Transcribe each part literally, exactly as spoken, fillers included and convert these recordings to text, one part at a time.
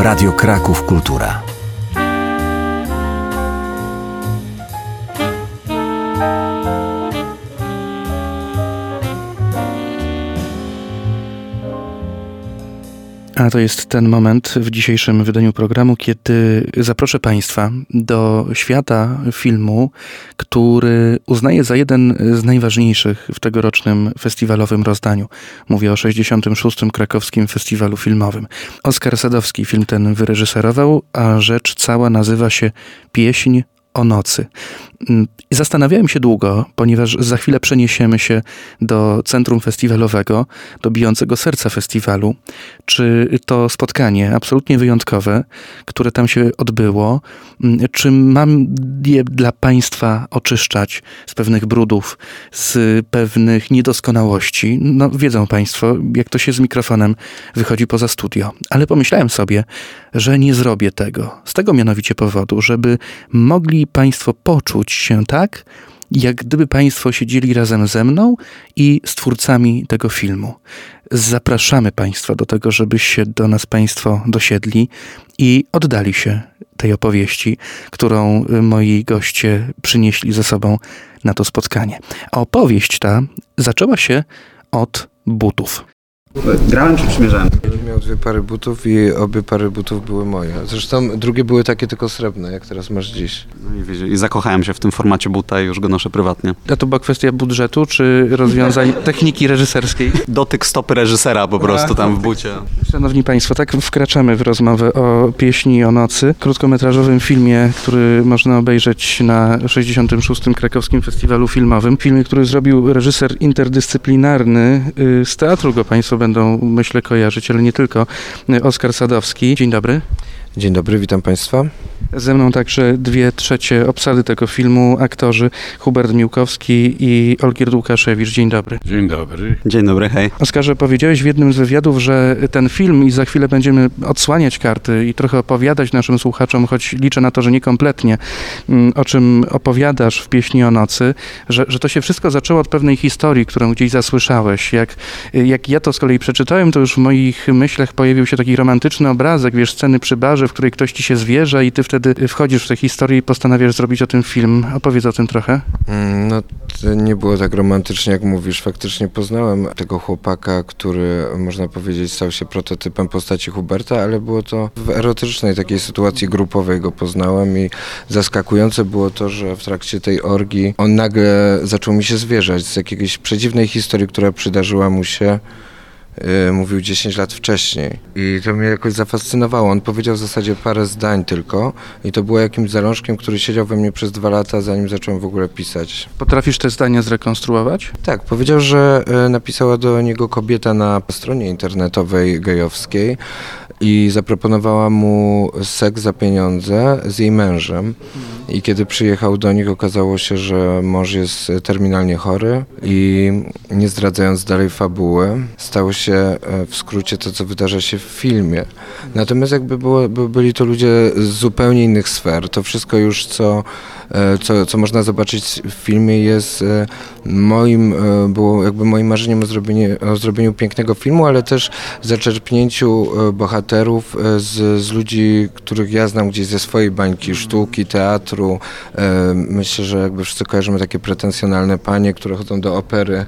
Radio Kraków Kultura. A to jest ten moment w dzisiejszym wydaniu programu, kiedy zaproszę Państwa do świata filmu, który uznaję za jeden z najważniejszych w tegorocznym festiwalowym rozdaniu. Mówię o sześćdziesiątym szóstym Krakowskim Festiwalu Filmowym. Oskar Sadowski film ten wyreżyserował, a rzecz cała nazywa się Pieśń o nocy. Zastanawiałem się długo, ponieważ za chwilę przeniesiemy się do centrum festiwalowego, do bijącego serca festiwalu, czy to spotkanie absolutnie wyjątkowe, które tam się odbyło, czy mam je dla Państwa oczyszczać z pewnych brudów, z pewnych niedoskonałości. No wiedzą Państwo, jak to się z mikrofonem wychodzi poza studio. Ale pomyślałem sobie, że nie zrobię tego. Z tego mianowicie powodu, żeby mogli Państwo poczuć się tak, jak gdyby Państwo siedzieli razem ze mną i z twórcami tego filmu. Zapraszamy Państwa do tego, żeby się do nas Państwo dosiedli i oddali się tej opowieści, którą moi goście przynieśli ze sobą na to spotkanie. A opowieść ta zaczęła się od butów. Grałem czy przymierzałem? Miał dwie pary butów i obie pary butów były moje. Zresztą drugie były takie tylko srebrne, jak teraz masz dziś. No i, wiecie, i zakochałem się w tym formacie buta i już go noszę prywatnie. A to była kwestia budżetu, czy rozwiązań techniki reżyserskiej? Dotyk stopy reżysera po prostu tam w bucie. Szanowni Państwo, tak wkraczamy w rozmowę o Pieśni o nocy, krótkometrażowym filmie, który można obejrzeć na sześćdziesiątym szóstym Krakowskim Festiwalu Filmowym. Filmie, który zrobił reżyser interdyscyplinarny. Z teatru go Państwo będą, myślę, kojarzyć, ale nie tylko. Oskar Sadowski. Dzień dobry. Dzień dobry, witam Państwa. Ze mną także dwie trzecie obsady tego filmu, aktorzy Hubert Miłkowski i Olgierd Łukaszewicz. Dzień dobry. Dzień dobry. Dzień dobry, hej. Oskarze, powiedziałeś w jednym z wywiadów, że ten film, i za chwilę będziemy odsłaniać karty i trochę opowiadać naszym słuchaczom, choć liczę na to, że niekompletnie, o czym opowiadasz w Pieśni o nocy, że, że to się wszystko zaczęło od pewnej historii, którą gdzieś zasłyszałeś. Jak, jak ja to z kolei przeczytałem, to już w moich myślach pojawił się taki romantyczny obrazek, wiesz, sceny przy barze, w której ktoś ci się zwierza i ty wtedy wchodzisz w tę historię i postanawiasz zrobić o tym film. Opowiedz o tym trochę. No, to nie było tak romantycznie, jak mówisz. Faktycznie poznałem tego chłopaka, który, można powiedzieć, stał się prototypem postaci Huberta, ale było to w erotycznej takiej sytuacji grupowej go poznałem i zaskakujące było to, że w trakcie tej orgii on nagle zaczął mi się zwierzać z jakiejś przedziwnej historii, która przydarzyła mu się, Yy, mówił dziesięć lat wcześniej i to mnie jakoś zafascynowało. On powiedział w zasadzie parę zdań tylko i to było jakimś zalążkiem, który siedział we mnie przez dwa lata, zanim zacząłem w ogóle pisać. Potrafisz te zdania zrekonstruować? Tak, powiedział, że y, napisała do niego kobieta na stronie internetowej gejowskiej i zaproponowała mu seks za pieniądze z jej mężem. I kiedy przyjechał do nich, okazało się, że mąż jest terminalnie chory i nie zdradzając dalej fabuły, stało się w skrócie to, co wydarza się w filmie. Natomiast jakby było, byli to ludzie z zupełnie innych sfer. To wszystko już, co, co, co można zobaczyć w filmie, jest moim, było jakby moim marzeniem o zrobieniu, o zrobieniu pięknego filmu, ale też zaczerpnięciu bohaterów z, z ludzi, których ja znam gdzieś ze swojej bańki sztuki, teatru. Myślę, że jakby wszyscy kojarzymy takie pretensjonalne panie, które chodzą do opery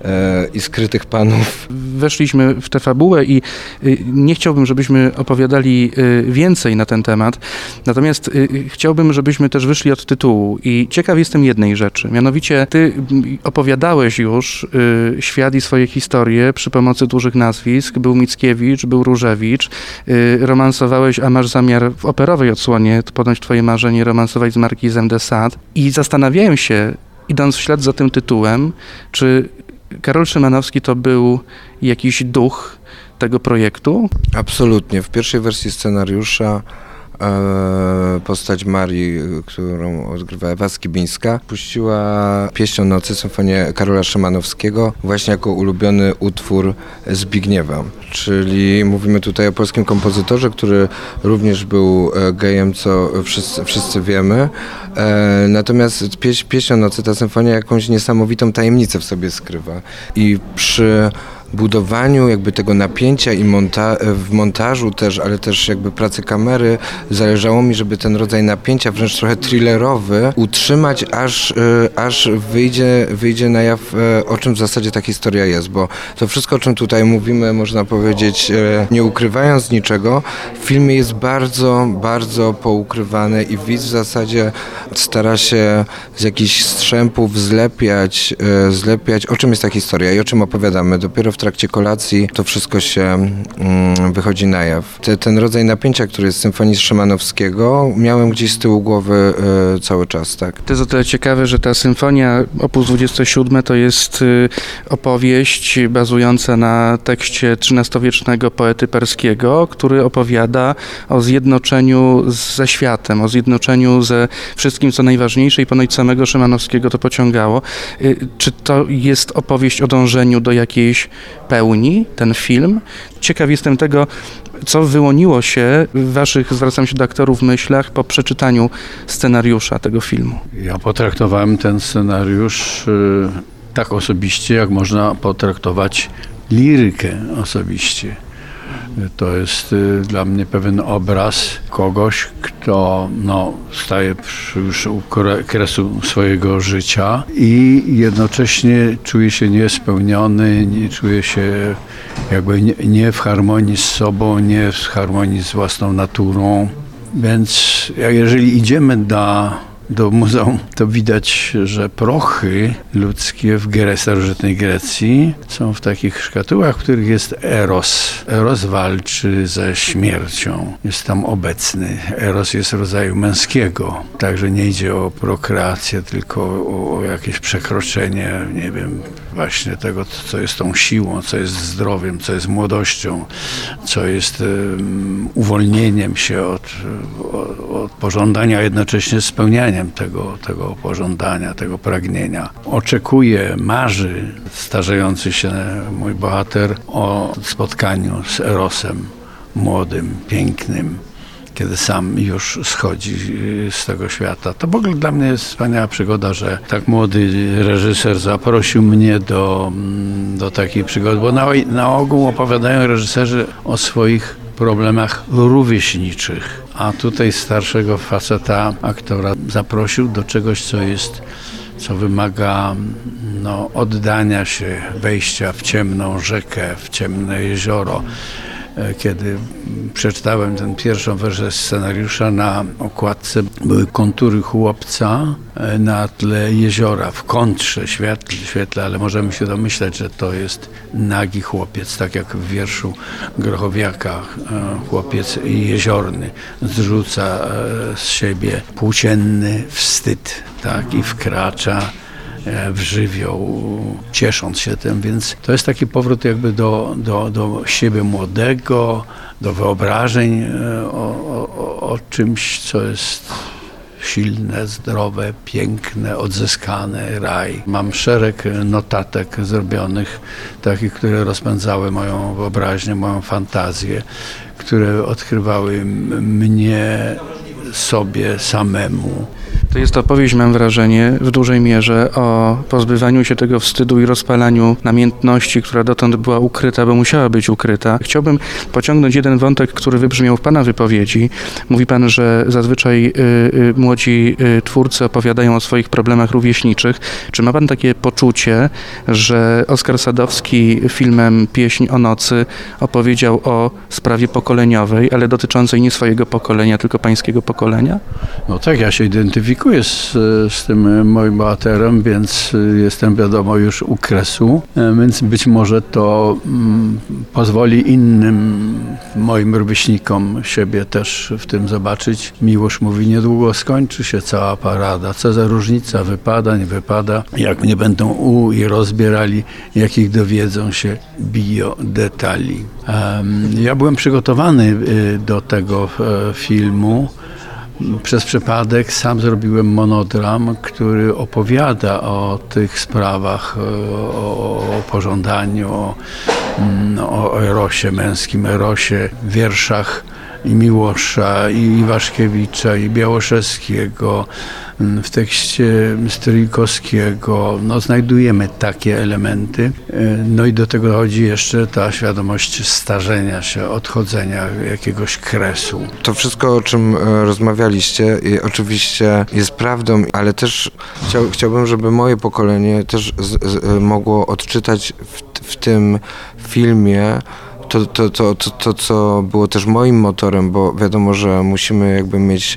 i skrytych panów. Weszliśmy w tę fabułę i nie chciałbym, żebyśmy opowiadali więcej na ten temat, natomiast chciałbym, żebyśmy też wyszli od tytułu i ciekaw jestem jednej rzeczy, mianowicie ty opowiadałeś już świat i swoje historie przy pomocy dużych nazwisk, był Mickiewicz, był Różewicz, romansowałeś, a masz zamiar w operowej odsłonie, to ponoć twoje marzenie, romansować z Markizem de Sade i zastanawiałem się, idąc w ślad za tym tytułem, czy Karol Szymanowski to był jakiś duch tego projektu? Absolutnie. W pierwszej wersji scenariusza e, postać Marii, którą odgrywa Ewa Skibińska, puściła Pieśń o nocy, symfonię Karola Szymanowskiego, właśnie jako ulubiony utwór Zbigniewa. Czyli mówimy tutaj o polskim kompozytorze, który również był gejem, co wszyscy, wszyscy wiemy. E, natomiast pieśń, Pieśń o nocy, ta symfonia jakąś niesamowitą tajemnicę w sobie skrywa. I przy budowaniu jakby tego napięcia i monta- w montażu też, ale też jakby pracy kamery zależało mi, żeby ten rodzaj napięcia, wręcz trochę thrillerowy, utrzymać, aż, y, aż wyjdzie, wyjdzie na jaw, y, o czym w zasadzie ta historia jest, bo to wszystko, o czym tutaj mówimy, można powiedzieć, y, nie ukrywając niczego, w filmie jest bardzo, bardzo poukrywane i widz w zasadzie stara się z jakichś strzępów zlepiać, y, zlepiać, o czym jest ta historia i o czym opowiadamy. Dopiero w trakcie kolacji to wszystko się y, wychodzi na jaw. Te, ten rodzaj napięcia, który jest z Symfonii Szymanowskiego, miałem gdzieś z tyłu głowy y, cały czas, tak. To jest o tyle ciekawe, że ta symfonia opus dwadzieścia siedem to jest y, opowieść bazująca na tekście trzynastowiecznego poety perskiego, który opowiada o zjednoczeniu ze światem, o zjednoczeniu ze wszystkim, co najważniejsze i ponoć samego Szymanowskiego to pociągało. Y, czy to jest opowieść o dążeniu do jakiejś pełni, ten film? Ciekaw jestem tego, co wyłoniło się w waszych, zwracam się do aktorów, myślach po przeczytaniu scenariusza tego filmu. Ja potraktowałem ten scenariusz y, tak osobiście, jak można potraktować lirykę osobiście. To jest y, dla mnie pewien obraz kogoś, kto no, staje przy już u kresu swojego życia i jednocześnie czuje się niespełniony, nie czuje się jakby nie, nie w harmonii z sobą, nie w harmonii z własną naturą. Więc jeżeli idziemy do do muzeum, to widać, że prochy ludzkie w Gre- starożytnej Grecji są w takich szkatułach, w których jest Eros. Eros walczy ze śmiercią. Jest tam obecny. Eros jest rodzaju męskiego. Także nie idzie o prokreację, tylko o, o jakieś przekroczenie, nie wiem, właśnie tego, co jest tą siłą, co jest zdrowiem, co jest młodością, co jest um, uwolnieniem się od, od, od pożądania, a jednocześnie spełnianiem tego, tego pożądania, tego pragnienia. Oczekuje, marzy starzejący się mój bohater o spotkaniu z Erosem, młodym, pięknym, kiedy sam już schodzi z tego świata. To w ogóle dla mnie jest wspaniała przygoda, że tak młody reżyser zaprosił mnie do, do takiej przygody, bo na, na ogół opowiadają reżyserzy o swoich problemach rówieśniczych, a tutaj starszego faceta, aktora zaprosił do czegoś, co jest, co wymaga no, oddania się, wejścia w ciemną rzekę, w ciemne jezioro. Kiedy przeczytałem tę pierwszą wersję scenariusza, na okładce były kontury chłopca na tle jeziora, w kontrze, świetle, świetle, ale możemy się domyślać, że to jest nagi chłopiec, tak jak w wierszu Grochowiaka, chłopiec jeziorny zrzuca z siebie płócienny wstyd, tak, i wkracza w żywioł, ciesząc się tym, więc to jest taki powrót jakby do, do, do siebie młodego, do wyobrażeń o, o, o czymś, co jest silne, zdrowe, piękne, odzyskane, raj. Mam szereg notatek zrobionych, takich, które rozpędzały moją wyobraźnię, moją fantazję, które odkrywały mnie sobie samemu. To jest opowieść, mam wrażenie, w dużej mierze o pozbywaniu się tego wstydu i rozpalaniu namiętności, która dotąd była ukryta, bo musiała być ukryta. Chciałbym pociągnąć jeden wątek, który wybrzmiał w pana wypowiedzi. Mówi pan, że zazwyczaj y, y, młodzi y, twórcy opowiadają o swoich problemach rówieśniczych. Czy ma pan takie poczucie, że Oskar Sadowski filmem Pieśń o nocy opowiedział o sprawie pokoleniowej, ale dotyczącej nie swojego pokolenia, tylko pańskiego pokolenia? No tak, ja się identyfikuję z, z tym moim bohaterem, więc jestem, wiadomo, już u kresu, więc być może to mm, pozwoli innym moim rówieśnikom siebie też w tym zobaczyć. Miłosz mówi, niedługo skończy się cała parada, co za różnica, wypada, nie wypada, jak mnie będą u i rozbierali, jakich dowiedzą się bio detali. Um, ja byłem przygotowany y, do tego y, filmu. Przez przypadek sam zrobiłem monodram, który opowiada o tych sprawach, o, o pożądaniu, o, o erosie, męskim erosie, wierszach i Miłosza, i Iwaszkiewicza, i Białoszewskiego, w tekście Stryjkowskiego no, znajdujemy takie elementy. No i do tego chodzi jeszcze ta świadomość starzenia się, odchodzenia jakiegoś kresu. To wszystko, o czym rozmawialiście, oczywiście jest prawdą, ale też chciał, chciałbym, żeby moje pokolenie też z, z, mogło odczytać w, w tym filmie To, to, to, to, to, co było też moim motorem, bo wiadomo, że musimy jakby mieć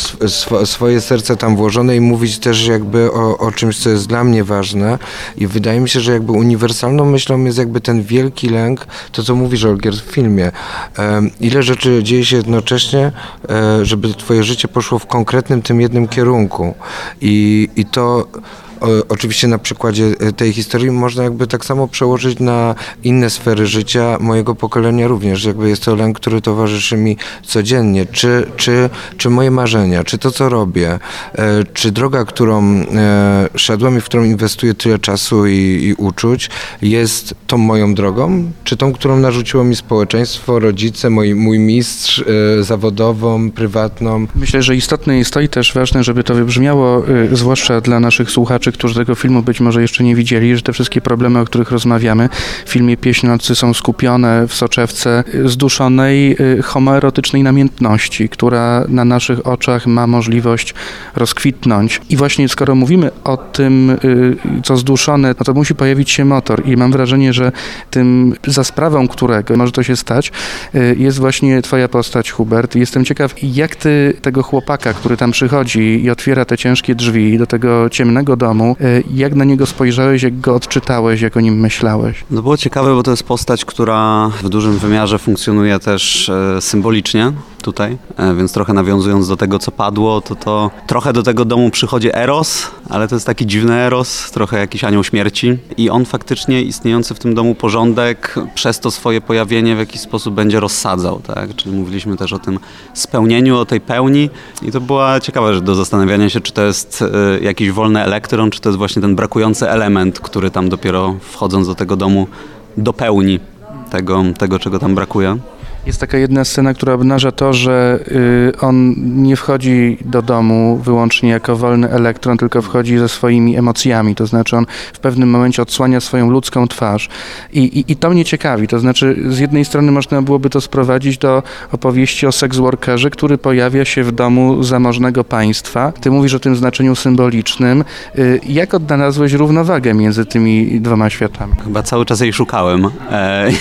sw- swoje serce tam włożone i mówić też jakby o, o czymś, co jest dla mnie ważne i wydaje mi się, że jakby uniwersalną myślą jest jakby ten wielki lęk, to co mówisz, Olgierd, w filmie. Um, ile rzeczy dzieje się jednocześnie, um, żeby twoje życie poszło w konkretnym tym jednym kierunku i, i to O, oczywiście na przykładzie tej historii można jakby tak samo przełożyć na inne sfery życia mojego pokolenia również. Jakby jest to lęk, który towarzyszy mi codziennie. Czy, czy, czy moje marzenia, czy to, co robię, e, czy droga, którą e, szedłem i w którą inwestuję tyle czasu i, i uczuć, jest tą moją drogą, czy tą, którą narzuciło mi społeczeństwo, rodzice, moi, mój mistrz, e, zawodową, prywatną. Myślę, że istotne jest to i też ważne, żeby to wybrzmiało, y, zwłaszcza dla naszych słuchaczy, którzy tego filmu być może jeszcze nie widzieli, że te wszystkie problemy, o których rozmawiamy w filmie Pieśń nocy są skupione w soczewce zduszonej, homoerotycznej namiętności, która na naszych oczach ma możliwość rozkwitnąć. I właśnie skoro mówimy o tym, co zduszone, no to musi pojawić się motor i mam wrażenie, że tym za sprawą którego może to się stać, jest właśnie twoja postać, Hubert. Jestem ciekaw, jak ty tego chłopaka, który tam przychodzi i otwiera te ciężkie drzwi do tego ciemnego domu, jak na niego spojrzałeś, jak go odczytałeś, jak o nim myślałeś? No było ciekawe, bo to jest postać, która w dużym wymiarze funkcjonuje też e, symbolicznie tutaj, e, więc trochę nawiązując do tego, co padło, to to trochę do tego domu przychodzi Eros, ale to jest taki dziwny Eros, trochę jakiś anioł śmierci i on faktycznie istniejący w tym domu porządek przez to swoje pojawienie w jakiś sposób będzie rozsadzał, tak? Czyli mówiliśmy też o tym spełnieniu, o tej pełni i to była ciekawa rzecz do zastanawiania się, czy to jest e, jakiś wolny elektron, czy to jest właśnie ten brakujący element, który tam dopiero wchodząc do tego domu dopełni tego, tego czego tam brakuje. Jest taka jedna scena, która obnaża to, że y, on nie wchodzi do domu wyłącznie jako wolny elektron, tylko wchodzi ze swoimi emocjami, to znaczy on w pewnym momencie odsłania swoją ludzką twarz i, i, i to mnie ciekawi, to znaczy z jednej strony można byłoby to sprowadzić do opowieści o sex workerze, który pojawia się w domu zamożnego państwa. Ty mówisz o tym znaczeniu symbolicznym. Y, jak odnalazłeś równowagę między tymi dwoma światami? Chyba cały czas jej szukałem e,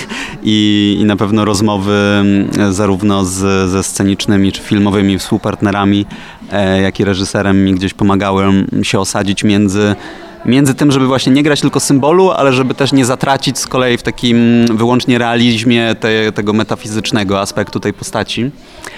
i, i na pewno rozmowy zarówno z, ze scenicznymi czy filmowymi współpartnerami, e, jak i reżyserem mi gdzieś pomagałem się osadzić między, między tym, żeby właśnie nie grać tylko symbolu, ale żeby też nie zatracić z kolei w takim wyłącznie realizmie te, tego metafizycznego aspektu tej postaci.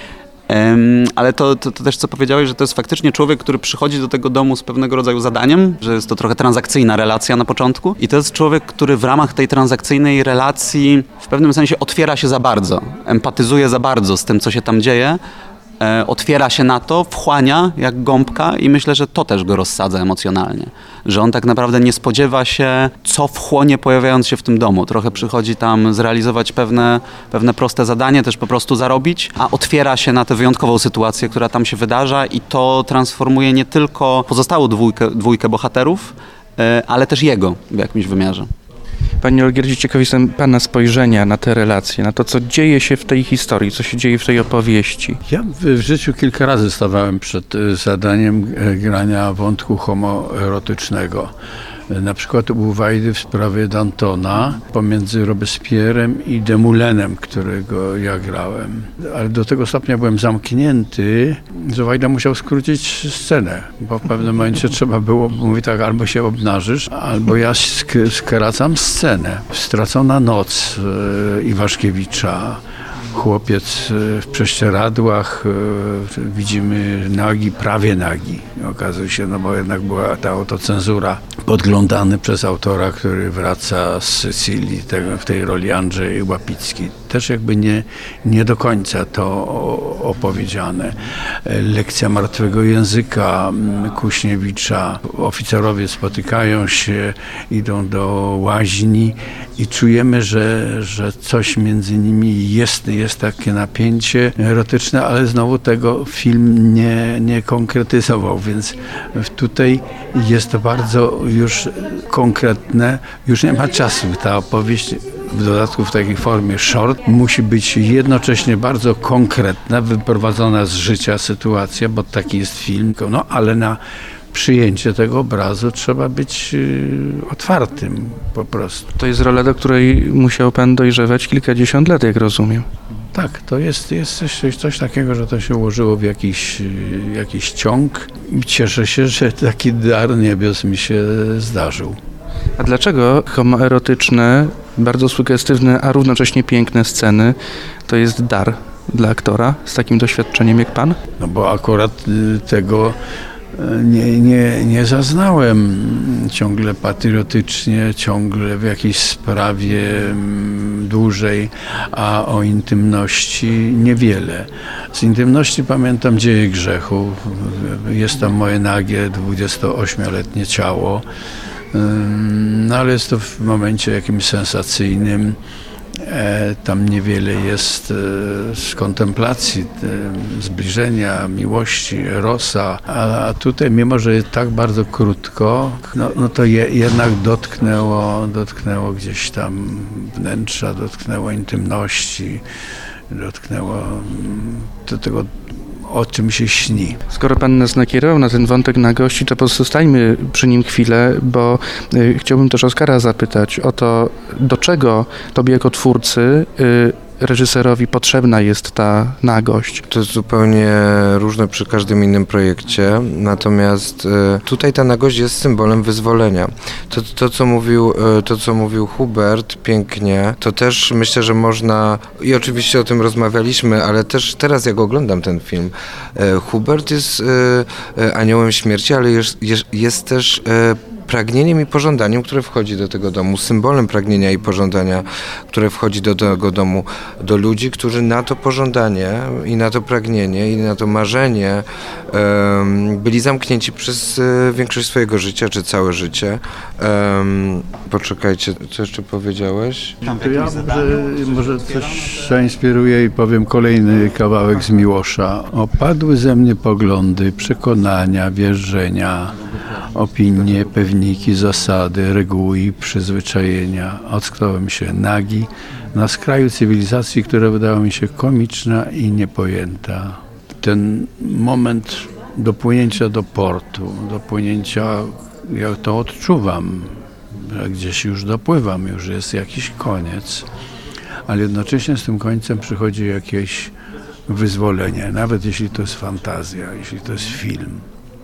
Um, ale to, to, to też co powiedziałeś, że to jest faktycznie człowiek, który przychodzi do tego domu z pewnego rodzaju zadaniem, że jest to trochę transakcyjna relacja na początku i to jest człowiek, który w ramach tej transakcyjnej relacji w pewnym sensie otwiera się za bardzo, empatyzuje za bardzo z tym, co się tam dzieje, e, otwiera się na to, wchłania jak gąbka i myślę, że to też go rozsadza emocjonalnie. Że on tak naprawdę nie spodziewa się, co wchłonie pojawiając się w tym domu. Trochę przychodzi tam zrealizować pewne, pewne proste zadanie, też po prostu zarobić, a otwiera się na tę wyjątkową sytuację, która tam się wydarza i to transformuje nie tylko pozostałą dwójkę, dwójkę bohaterów, ale też jego w jakimś wymiarze. Panie Olgierdzie, ciekaw jestem pana spojrzenia na te relacje, na to, co dzieje się w tej historii, co się dzieje w tej opowieści. Ja w, w życiu kilka razy stawałem przed zadaniem grania wątku homoerotycznego. Na przykład u Wajdy w sprawie Dantona pomiędzy Robespierrem i Demoulenem, którego ja grałem. Ale do tego stopnia byłem zamknięty, że Wajda musiał skrócić scenę, bo w pewnym momencie trzeba było, mówi tak, albo się obnażysz, albo ja sk- skracam scenę. Stracona noc e, Iwaszkiewicza. Chłopiec w prześcieradłach, widzimy nagi, prawie nagi, okazuje się, no bo jednak była ta autocenzura, podglądany przez autora, który wraca z Sycylii, tego, w tej roli Andrzej Łapicki. też jakby nie, nie do końca to opowiedziane. Lekcja martwego języka Kuśniewicza. Oficerowie spotykają się, idą do łaźni i czujemy, że, że coś między nimi jest, jest takie napięcie erotyczne, ale znowu tego film nie, nie konkretyzował, więc tutaj jest to bardzo już konkretne, już nie ma czasu. Ta opowieść, w dodatku w takiej formie short, musi być jednocześnie bardzo konkretna, wyprowadzona z życia sytuacja, bo taki jest film, no ale na przyjęcie tego obrazu trzeba być otwartym po prostu. To jest rola, do której musiał pan dojrzewać kilkadziesiąt lat, jak rozumiem. Tak, to jest, jest coś, coś takiego, że to się ułożyło w jakiś, jakiś ciąg i cieszę się, że taki dar niebios mi się zdarzył. A dlaczego homoerotyczne, bardzo sugestywne, a równocześnie piękne sceny to jest dar dla aktora z takim doświadczeniem jak pan? No bo akurat tego nie, nie, nie zaznałem ciągle patriotycznie, ciągle w jakiejś sprawie dłużej, a o intymności niewiele. Z intymności pamiętam Dzieje grzechu, jest tam moje nagie dwudziestoośmioletnie ciało, no ale jest to w momencie jakimś sensacyjnym. Tam niewiele jest z kontemplacji, zbliżenia, miłości, erosa, a tutaj mimo, że jest tak bardzo krótko, no, no to je, jednak dotknęło, dotknęło gdzieś tam wnętrza, dotknęło intymności, dotknęło do tego, o czym się śni. Skoro pan nas nakierował na ten wątek nagości, to pozostańmy przy nim chwilę, bo y, chciałbym też Oskara zapytać o to, do czego tobie jako twórcy, y, reżyserowi potrzebna jest ta nagość. To jest zupełnie różne przy każdym innym projekcie, natomiast y, tutaj ta nagość jest symbolem wyzwolenia. To, to, co mówił, y, to, co mówił Hubert pięknie, to też myślę, że można, i oczywiście o tym rozmawialiśmy, ale też teraz jak oglądam ten film, y, Hubert jest y, y, aniołem śmierci, ale jest, jest, jest też y, pragnieniem i pożądaniem, które wchodzi do tego domu, symbolem pragnienia i pożądania, które wchodzi do tego domu, do ludzi, którzy na to pożądanie i na to pragnienie i na to marzenie um, byli zamknięci przez um, większość swojego życia, czy całe życie. Um, poczekajcie, co jeszcze powiedziałeś? To ja może, może coś zainspiruję i powiem kolejny kawałek z Miłosza. Opadły ze mnie poglądy, przekonania, wierzenia, opinie, pewniki, zasady, reguły i przyzwyczajenia. Ocknąłem się nagi na skraju cywilizacji, która wydała mi się komiczna i niepojęta. Ten moment dopłynięcia do portu, dopłynięcia, ja to odczuwam, że gdzieś już dopływam, już jest jakiś koniec, ale jednocześnie z tym końcem przychodzi jakieś wyzwolenie, nawet jeśli to jest fantazja, jeśli to jest film.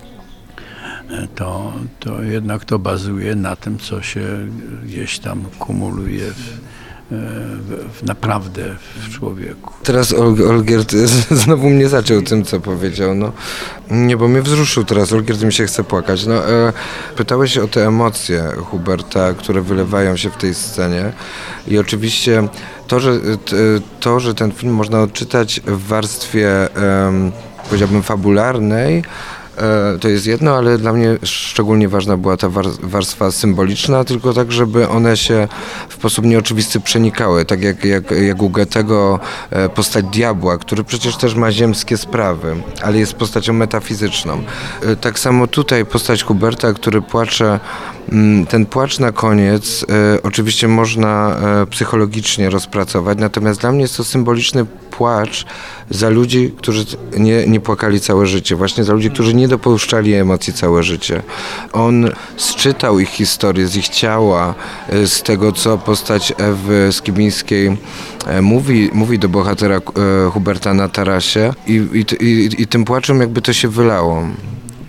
To, to jednak to bazuje na tym, co się gdzieś tam kumuluje w, w, w naprawdę w człowieku. Teraz Olgierd znowu mnie zaciął tym, co powiedział. No, nie, bo mnie wzruszył teraz. Olgierd mi się chce płakać. No, e, pytałeś o te emocje Huberta, które wylewają się w tej scenie. I oczywiście to, że, to, że ten film można odczytać w warstwie, e, powiedziałbym, fabularnej, to jest jedno, ale dla mnie szczególnie ważna była ta warstwa symboliczna, tylko tak, żeby one się w sposób nieoczywisty przenikały, tak jak, jak, jak u Goethego postać diabła, który przecież też ma ziemskie sprawy, ale jest postacią metafizyczną. Tak samo tutaj postać Huberta, który płacze, ten płacz na koniec oczywiście można psychologicznie rozpracować, natomiast dla mnie jest to symboliczny płacz za ludzi, którzy nie, nie płakali całe życie, właśnie za ludzi, którzy nie dopuszczali emocji całe życie. On sczytał ich historię z ich ciała, z tego, co postać Ewy Skibińskiej mówi, mówi do bohatera Huberta na tarasie i, i, i, i tym płaczem jakby to się wylało.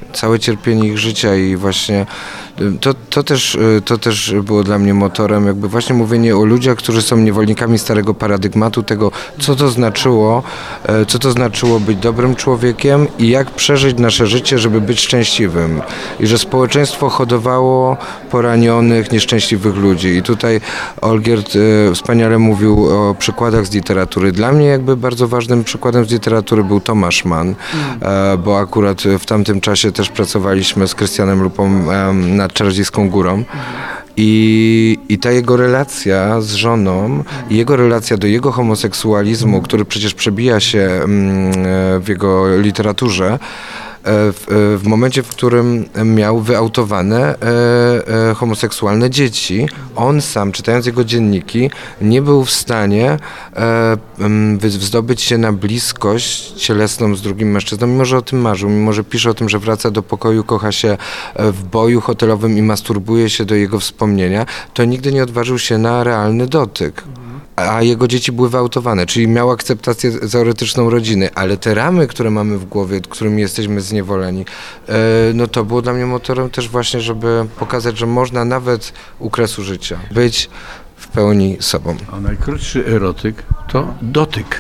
całe cierpienie ich życia i właśnie to, to, też, to też było dla mnie motorem, jakby właśnie mówienie o ludziach, którzy są niewolnikami starego paradygmatu, tego, co to znaczyło, co to znaczyło być dobrym człowiekiem i jak przeżyć nasze życie, żeby być szczęśliwym. I że społeczeństwo hodowało poranionych, nieszczęśliwych ludzi. I tutaj Olgierd e, wspaniale mówił o przykładach z literatury. Dla mnie jakby bardzo ważnym przykładem z literatury był Tomasz Mann, e, bo akurat w tamtym czasie też pracowaliśmy z Krystianem Lupą e, nad Czarodziejską Górą. I, I ta jego relacja z żoną i jego relacja do jego homoseksualizmu, który przecież przebija się mm, w jego literaturze, W, w momencie, w którym miał wyautowane e, e, homoseksualne dzieci, on sam, czytając jego dzienniki, nie był w stanie e, zdobyć się na bliskość cielesną z drugim mężczyzną, mimo że o tym marzył, mimo że pisze o tym, że wraca do pokoju, kocha się w boju hotelowym i masturbuje się do jego wspomnienia, to nigdy nie odważył się na realny dotyk. A jego dzieci były wyautowane, czyli miał akceptację teoretyczną rodziny, ale te ramy, które mamy w głowie, którymi jesteśmy zniewoleni, no to było dla mnie motorem też właśnie, żeby pokazać, że można nawet u kresu życia być w pełni sobą. A najkrótszy erotyk to dotyk.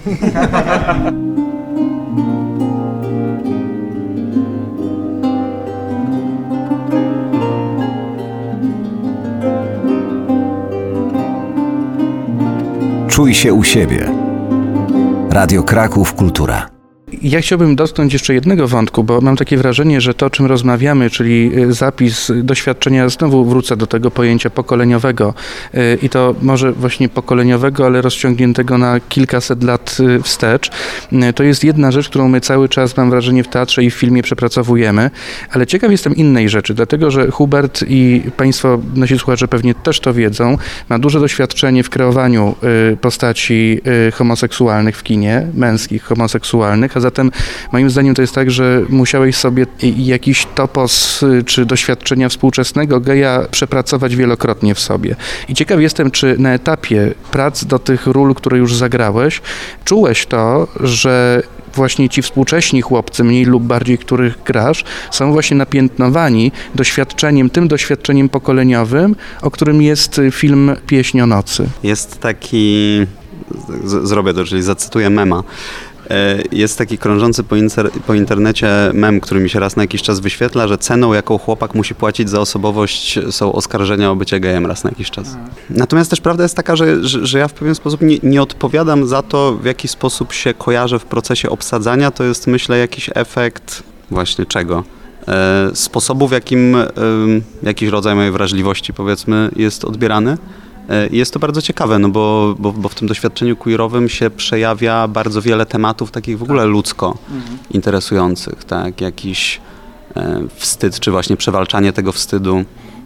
Czuj się u siebie. Radio Kraków Kultura. Ja chciałbym dotknąć jeszcze jednego wątku, bo mam takie wrażenie, że to, o czym rozmawiamy, czyli zapis doświadczenia, znowu wrócę do tego pojęcia pokoleniowego i to może właśnie pokoleniowego, ale rozciągniętego na kilkaset lat wstecz, to jest jedna rzecz, którą my cały czas, mam wrażenie, w teatrze i w filmie przepracowujemy, ale ciekaw jestem innej rzeczy, dlatego, że Hubert i państwo, nasi słuchacze pewnie też to wiedzą, ma duże doświadczenie w kreowaniu postaci homoseksualnych w kinie, męskich homoseksualnych, a zatem moim zdaniem to jest tak, że musiałeś sobie jakiś topos czy doświadczenia współczesnego geja przepracować wielokrotnie w sobie. I ciekaw jestem, czy na etapie prac do tych ról, które już zagrałeś, czułeś to, że właśnie ci współcześni chłopcy, mniej lub bardziej których grasz, są właśnie napiętnowani doświadczeniem, tym doświadczeniem pokoleniowym, o którym jest film Pieśń o nocy. Jest taki, z- zrobię to, czyli zacytuję mema. Jest taki krążący po, inter- po internecie mem, który mi się raz na jakiś czas wyświetla, że ceną, jaką chłopak musi płacić za osobowość, są oskarżenia o bycie gejem raz na jakiś czas. Natomiast też prawda jest taka, że, że, że ja w pewien sposób nie, nie odpowiadam za to, w jaki sposób się kojarzę w procesie obsadzania. To jest, myślę, jakiś efekt właśnie czego? E, sposobu, w jakim e, jakiś rodzaj mojej wrażliwości, powiedzmy, jest odbierany. Jest to bardzo ciekawe, no bo, bo, bo w tym doświadczeniu queerowym się przejawia bardzo wiele tematów takich w ogóle ludzko mhm. interesujących, tak, jakiś e, wstyd, czy właśnie przewalczanie tego wstydu,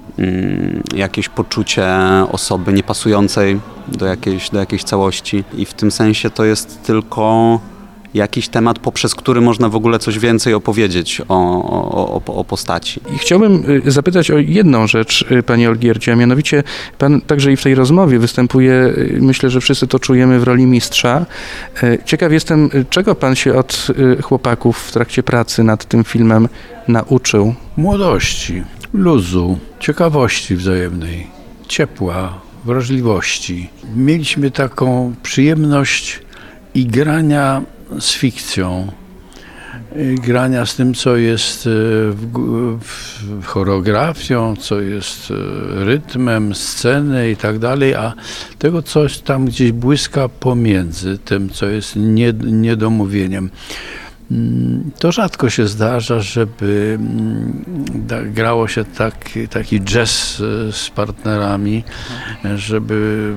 mm, jakieś poczucie osoby niepasującej do jakiejś, do jakiejś całości i w tym sensie to jest tylko jakiś temat, poprzez który można w ogóle coś więcej opowiedzieć o, o, o, o postaci. I chciałbym zapytać o jedną rzecz, panie Olgierdzie, a mianowicie pan także i w tej rozmowie występuje, myślę, że wszyscy to czujemy, w roli mistrza. Ciekaw jestem, czego pan się od chłopaków w trakcie pracy nad tym filmem nauczył? Młodości, luzu, ciekawości wzajemnej, ciepła, wrażliwości. Mieliśmy taką przyjemność i grania z fikcją, grania z tym, co jest w, w choreografią, co jest rytmem sceny i tak dalej, a tego coś tam gdzieś błyska pomiędzy tym, co jest nie, niedomówieniem. To rzadko się zdarza, żeby grało się taki, taki jazz z partnerami, żeby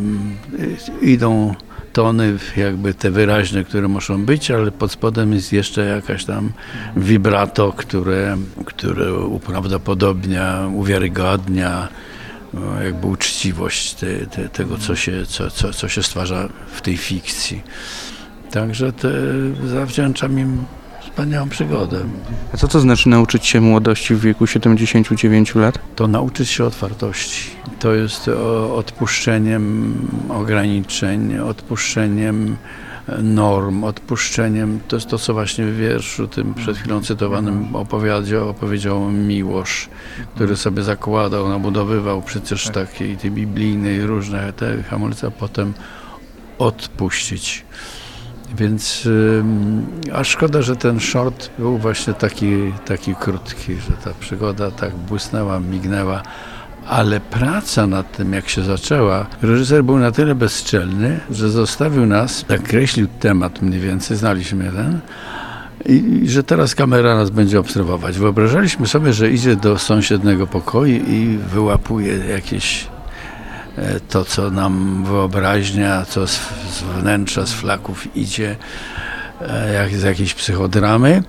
idą tony jakby te wyraźne, które muszą być, ale pod spodem jest jeszcze jakaś tam vibrato, które, które uprawdopodobnia, uwiarygodnia jakby uczciwość te, te, tego, co się, co, co, co się stwarza w tej fikcji. Także te, zawdzięczam im wspaniałą przygodę. A co to znaczy nauczyć się młodości w wieku siedemdziesięciu dziewięciu lat? To nauczyć się otwartości. To jest odpuszczeniem ograniczeń, odpuszczeniem norm, odpuszczeniem. To jest to, co właśnie w wierszu tym przed chwilą cytowanym opowiedział, opowiedział Miłosz, który sobie zakładał, nabudowywał przecież takiej tej biblijnej różne te hamulce, a potem odpuścić. Więc yy, a szkoda, że ten short był właśnie taki, taki krótki, że ta przygoda tak błysnęła, mignęła, ale praca nad tym, jak się zaczęła, reżyser był na tyle bezczelny, że zostawił nas, nakreślił temat mniej więcej, znaliśmy jeden, i, i że teraz kamera nas będzie obserwować. Wyobrażaliśmy sobie, że idzie do sąsiedniego pokoju i wyłapuje jakieś to, co nam wyobraźnia, co z, z wnętrza, z flaków idzie, jak z jakiejś psychodramy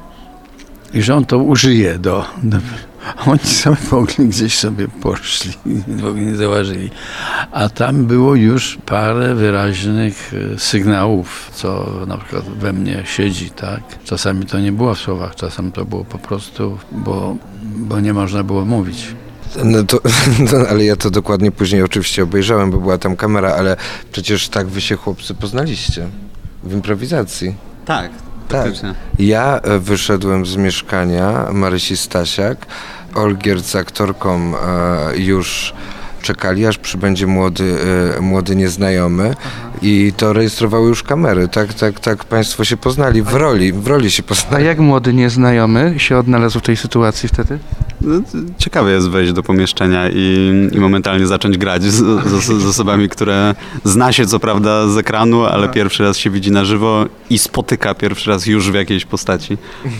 i że on to użyje do... do a oni sobie w ogóle gdzieś sobie poszli, w ogóle nie zauważyli. A tam było już parę wyraźnych sygnałów, co na przykład we mnie siedzi, tak? Czasami to nie było w słowach, czasem to było po prostu, bo, bo nie można było mówić. No to, no, ale ja to dokładnie później oczywiście obejrzałem, bo była tam kamera, ale przecież tak wy się chłopcy poznaliście w improwizacji. Tak, tak. faktycznie. Ja wyszedłem z mieszkania Marysi Stasiak, Olgierd z aktorką e, już czekali, aż przybędzie młody, e, młody nieznajomy. Aha. I to rejestrowały już kamery. Tak, tak, tak państwo się poznali w roli, w roli się poznali. A jak młody nieznajomy się odnalazł w tej sytuacji wtedy? No, ciekawe jest wejść do pomieszczenia i, i momentalnie zacząć grać z, z, z osobami, które zna się co prawda z ekranu, ale pierwszy raz się widzi na żywo i spotyka pierwszy raz już w jakiejś postaci.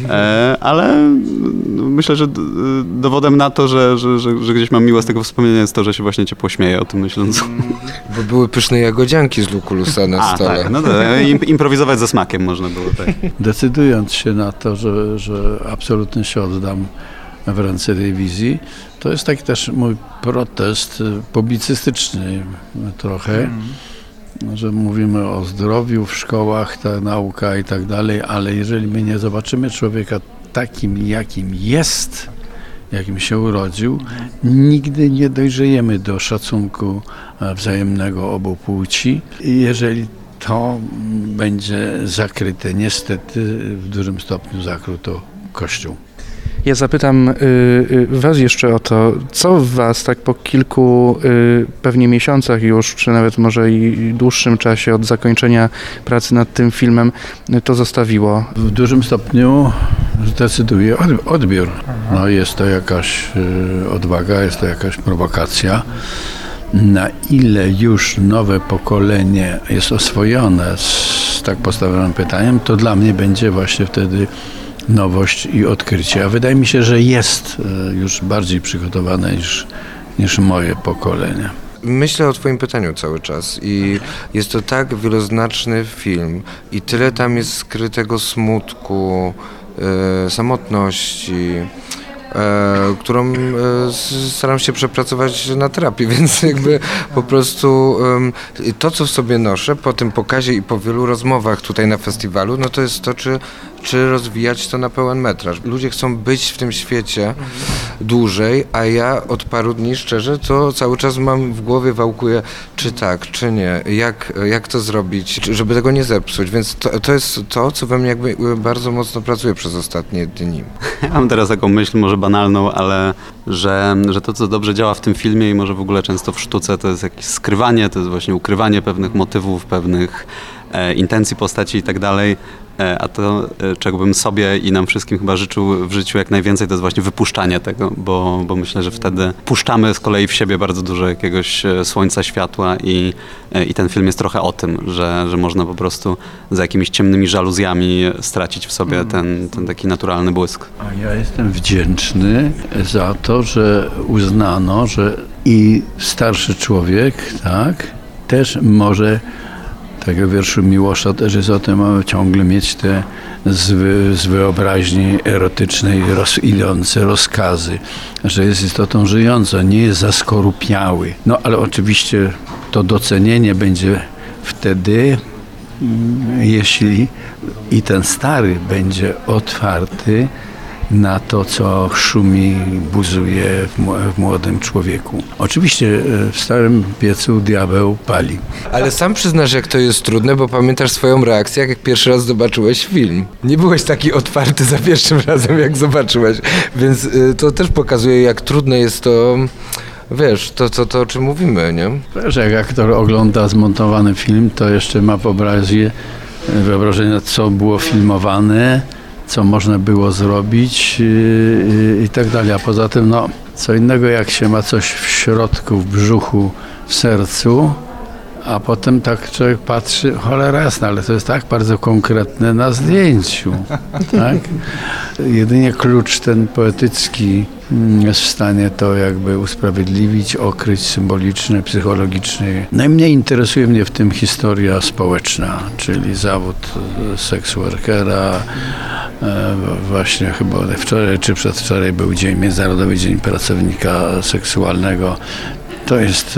E, ale myślę, że dowodem na to, że, że, że, że gdzieś mam miłe z tego wspomnienia jest to, że się właśnie ciepło śmieję o tym myśląc. Bo były pyszne jagodzianki z lukulusa na A, stole. Tak, no tak, improwizować ze smakiem można było. Tak. Decydując się na to, że, że absolutnie się oddam w ręce tej wizji, to jest taki też mój protest publicystyczny trochę, mm. że mówimy o zdrowiu w szkołach, ta nauka i tak dalej, ale jeżeli my nie zobaczymy człowieka takim, jakim jest, jakim się urodził, nigdy nie dojrzejemy do szacunku wzajemnego obu płci. I jeżeli to będzie zakryte, niestety w dużym stopniu zakrył to Kościół. Ja zapytam y, y, was jeszcze o to, co w was tak po kilku y, pewnie miesiącach już, czy nawet może i dłuższym czasie od zakończenia pracy nad tym filmem y, to zostawiło? W dużym stopniu zdecyduje odbiór. No, jest to jakaś y, odwaga, jest to jakaś prowokacja. Na ile już nowe pokolenie jest oswojone z tak postawionym pytaniem, to dla mnie będzie właśnie wtedy nowość i odkrycie. A wydaje mi się, że jest już bardziej przygotowane niż, niż moje pokolenie. Myślę o twoim pytaniu cały czas i jest to tak wieloznaczny film i tyle tam jest skrytego smutku, e, samotności, E, którą e, staram się przepracować na terapii, więc jakby po prostu e, to, co w sobie noszę po tym pokazie i po wielu rozmowach tutaj na festiwalu, no to jest to, czy, czy rozwijać to na pełen metraż. Ludzie chcą być w tym świecie mhm. dłużej, a ja od paru dni szczerze to cały czas mam w głowie, wałkuję, czy tak, czy nie, jak, jak to zrobić, żeby tego nie zepsuć, więc to, to jest to, co we mnie jakby bardzo mocno pracuje przez ostatnie dni. Ja mam teraz taką myśl, może banalną, ale że, że to, co dobrze działa w tym filmie i może w ogóle często w sztuce, to jest jakieś skrywanie, to jest właśnie ukrywanie pewnych motywów, pewnych e, intencji postaci i tak dalej. A to, czego bym sobie i nam wszystkim chyba życzył w życiu jak najwięcej, to jest właśnie wypuszczanie tego, bo, bo myślę, że wtedy puszczamy z kolei w siebie bardzo dużo jakiegoś słońca, światła i, i ten film jest trochę o tym, że, że można po prostu za jakimiś ciemnymi żaluzjami stracić w sobie ten, ten taki naturalny błysk. A ja jestem wdzięczny za to, że uznano, że i starszy człowiek, tak, też może. Tego wierszu Miłosza też jest o tym, mamy ciągle mieć te z, wy, z wyobraźni erotycznej roz, idące rozkazy, że jest istotą żyjącą, nie jest zaskorupiały. No ale oczywiście to docenienie będzie wtedy, jeśli i ten stary będzie otwarty na to, co szumi, buzuje w młodym człowieku. Oczywiście w starym piecu diabeł pali. Ale sam przyznasz, jak to jest trudne, bo pamiętasz swoją reakcję, jak pierwszy raz zobaczyłeś film. Nie byłeś taki otwarty za pierwszym razem, jak zobaczyłeś, więc to też pokazuje, jak trudne jest to, wiesz, to, to, to o czym mówimy, nie? Wiesz, jak aktor ogląda zmontowany film, to jeszcze ma wyobraźnię, wyobrażenie, co było filmowane, co można było zrobić i, i tak dalej. A poza tym, no, co innego, jak się ma coś w środku, w brzuchu, w sercu, a potem tak człowiek patrzy, cholera jasna, ale to jest tak bardzo konkretne na zdjęciu. Tak? Jedynie klucz ten poetycki jest w stanie to jakby usprawiedliwić, okryć symboliczny, psychologiczny. Najmniej interesuje mnie w tym historia społeczna, czyli zawód seks workera. Właśnie chyba wczoraj czy przedwczoraj był dzień, Międzynarodowy Dzień Pracownika Seksualnego. To jest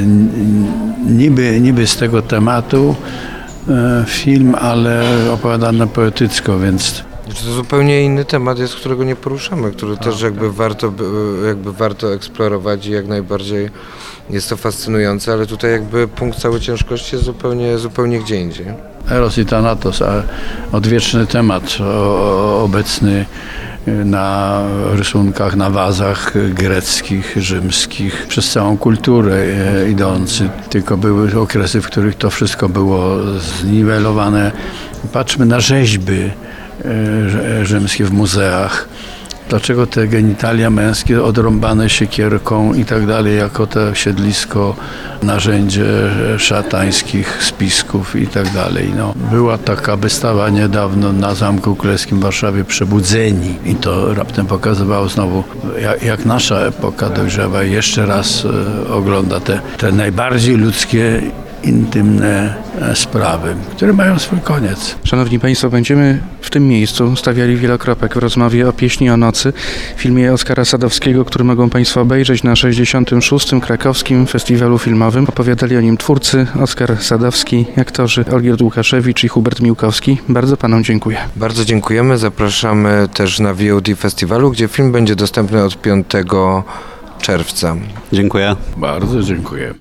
niby, niby z tego tematu film, ale opowiadany poetycko, więc... To zupełnie inny temat jest, którego nie poruszamy, który też jakby warto, jakby warto eksplorować i jak najbardziej jest to fascynujące, ale tutaj jakby punkt całej ciężkości jest zupełnie, zupełnie gdzie indziej. Eros i Thanatos, a odwieczny temat o, obecny na rysunkach, na wazach greckich, rzymskich, przez całą kulturę e, idący. Tylko były okresy, w których to wszystko było zniwelowane. Patrzmy na rzeźby e, rzymskie w muzeach. Dlaczego te genitalia męskie odrąbane siekierką i tak dalej, jako to siedlisko, narzędzie szatańskich spisków i tak dalej. No, była taka wystawa niedawno na Zamku Królewskim w Warszawie, Przebudzeni, i to raptem pokazywało znowu, jak, jak nasza epoka dojrzewa i jeszcze raz e, ogląda te, te najbardziej ludzkie, intymne sprawy, które mają swój koniec. Szanowni Państwo, będziemy w tym miejscu stawiali wielokropek w rozmowie o Pieśni o nocy, filmie Oskara Sadowskiego, który mogą Państwo obejrzeć na sześćdziesiątym szóstym Krakowskim Festiwalu Filmowym. Opowiadali o nim twórcy Oskar Sadowski, aktorzy Olgierd Łukaszewicz i Hubert Miłkowski. Bardzo Panom dziękuję. Bardzo dziękujemy. Zapraszamy też na V O D Festiwalu, gdzie film będzie dostępny od piątego czerwca. Dziękuję. Bardzo dziękuję.